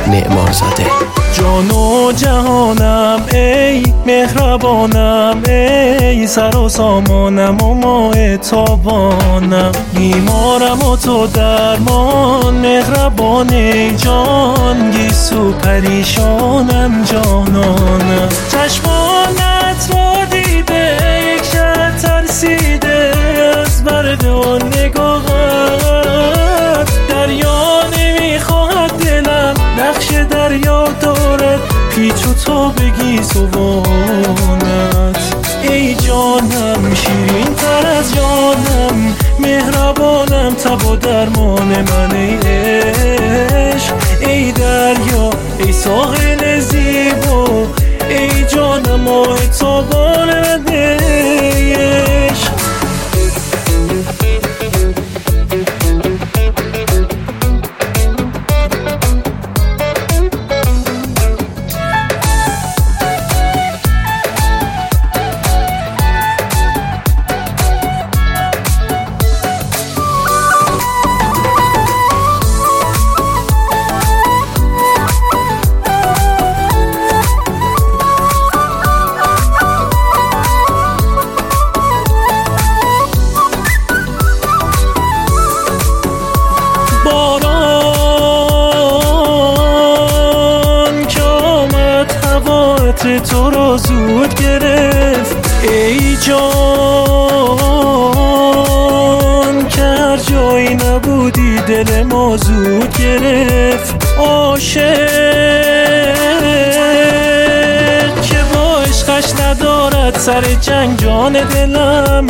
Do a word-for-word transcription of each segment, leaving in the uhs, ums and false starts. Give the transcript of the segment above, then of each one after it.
معمارزاده. جان و جهانم ای مهربانم، ای سر و سامانم و ماه تابانم، بیمارم و تو درمان، مهربان ای جان، گیسو پریشانم جانانم. چشمانت را دیده یک شب ترسیده از برد و نگاهت، دریا نمیخواهد دلم نقش دریا دارد، پیچ و تا بگی سوانت. ای جانم شیرین تر از جانم، مهربانم تب و درمان من ای عشق. ای دریا ای ساحل زیبا، ای جانم ماه تابان من ای عشق. تو رو زود گرفت ای جان، که هر جایی نبودی دل ما زود گرفت. عاشق که با عشقش ندارد سر جنگ جان دلم،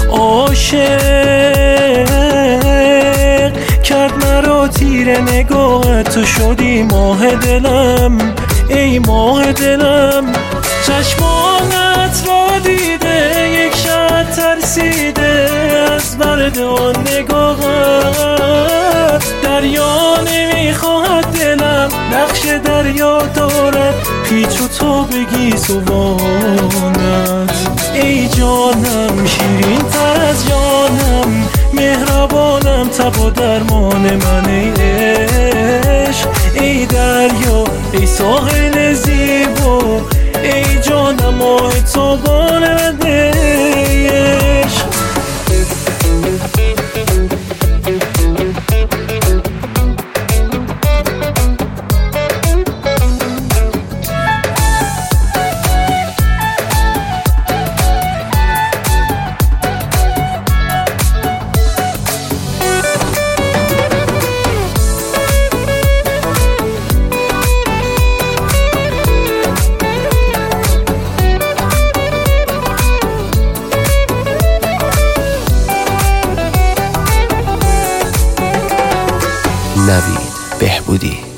عاشق کرد مرا تیر نگاهت، تو شدی ماه دلم ای ماه دلم. چشمانت را دیده یک شب ترسیده از برد آن نگاهت، دریا نمیخواهد دلم نقش دریا دارد، پیچ و تا بگی سوانت. ای جانم شیرین تر از جانم، مهربانم تب و درمان من ای عشق. ای دریا ای ساحل زیبا، ای جانم ماه تابان من ای عشق. نوید بهبودی.